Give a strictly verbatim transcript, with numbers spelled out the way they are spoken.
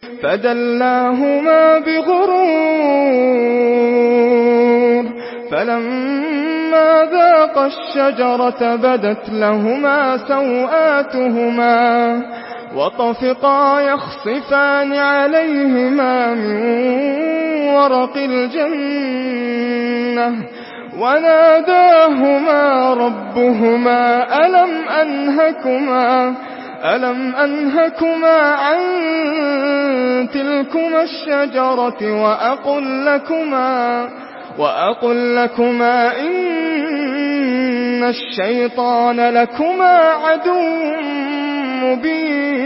فدلاهما بغرور فلما ذاقا الشجرة بدت لهما سوآتهما وطفقا يخصفان عليهما من ورق الجنة وناداهما ربهما ألم أنهكما ألم أنهكما عن تلكما الشجرة وأقل لكما وأقل لكما إن الشيطان لكما عدو مبين